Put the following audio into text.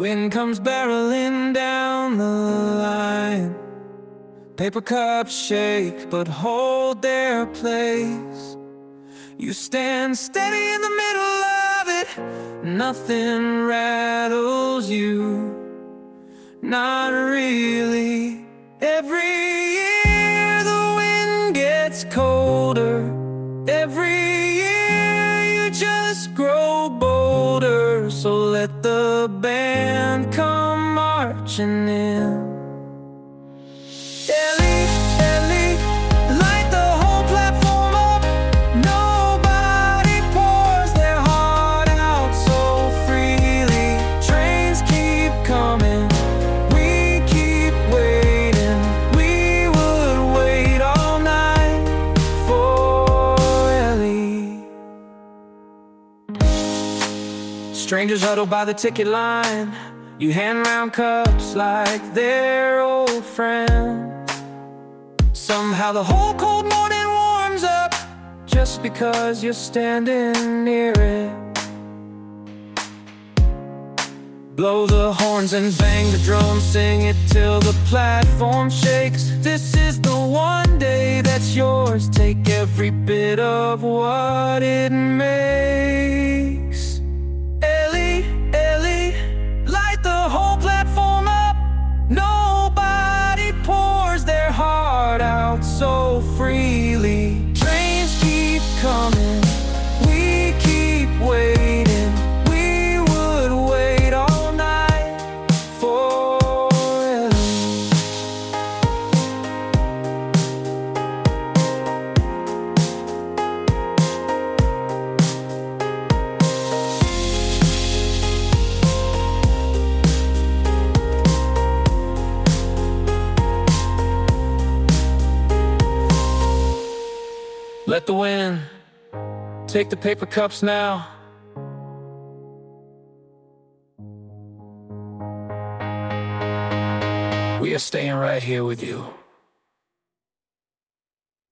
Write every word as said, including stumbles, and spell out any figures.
Wind comes barreling down the line. Paper cups shake but hold their place. You stand steady in the middle of it. Nothing rattles you, not really. Every year the wind gets colder. Every year you just grow bolder. So let the band come marching in. Ellie, Ellie, light the whole platform up. Nobody pours their heart out so freely. Trains keep coming, we keep waiting. We would wait all night for Ellie. Strangers huddle by the ticket line. You hand round cups like they're old friends. Somehow the whole cold morning warms up just because you're standing near it. Blow the horns and bang the drums, sing it till the platform shakes. This is the one day that's yours. Take every bit of what it makes. Ellie, Ellie, light the whole platform up. Nobody pours their heart out so freely. Trains keep coming, we keep waiting. We would wait all night for Ellie. Let the wind take the paper cups now. We are staying right here with you.